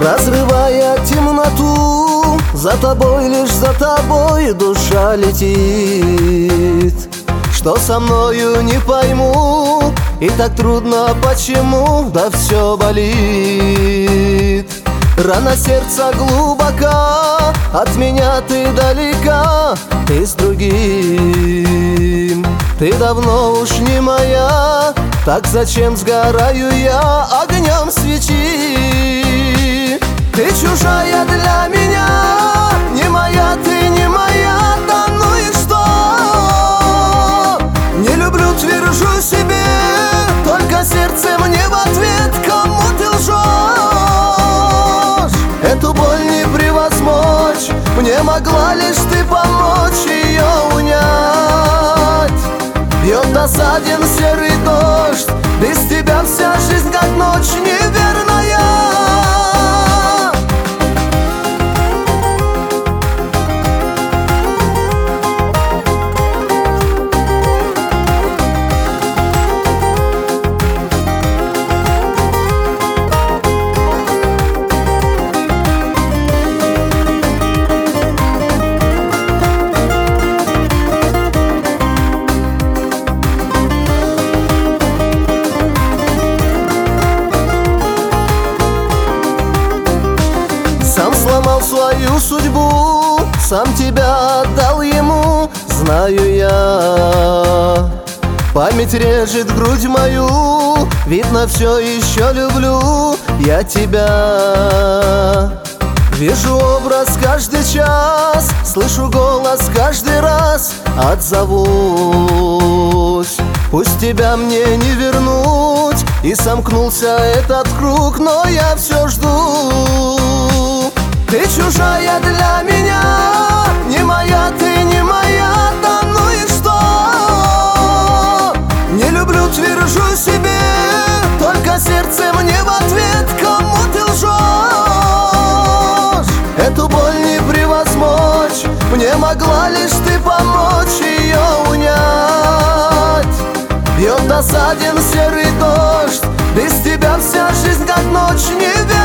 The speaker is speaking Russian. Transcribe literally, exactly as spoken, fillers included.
разрывая темноту. За тобой, лишь за тобой душа летит. Что со мною, не пойму, и так трудно почему, да все болит. Рана сердца глубока, от меня ты далека, ты с другим. Ты давно уж не моя, так зачем сгораю я огнем свечи? Ты чужая для меня, не моя, ты не моя, да ну и что? Не люблю, твержу себе, только сердце мне в ответ, кому ты лжешь. Эту боль не превозмочь, мне могла лишь ты помочь ее унять. Бьет досаден серый дождь, без тебя вся жизнь как ночь неверная. Сам сломал свою судьбу, сам тебя отдал ему, знаю я. Память режет грудь мою, видно, все еще люблю я тебя. Вижу образ каждый час, слышу голос каждый раз, отзовусь. Пусть тебя мне не вернуть, и сомкнулся этот круг, но я все жду. Ты чужая для меня, не моя, ты не моя, да ну и что? Не люблю, твержу себе, только сердце мне в ответ, кому ты лжешь. Эту боль не превозмочь, мне могла лишь ты помочь ее унять. Бьет досаден серый дождь, без тебя вся жизнь как ночь неверная.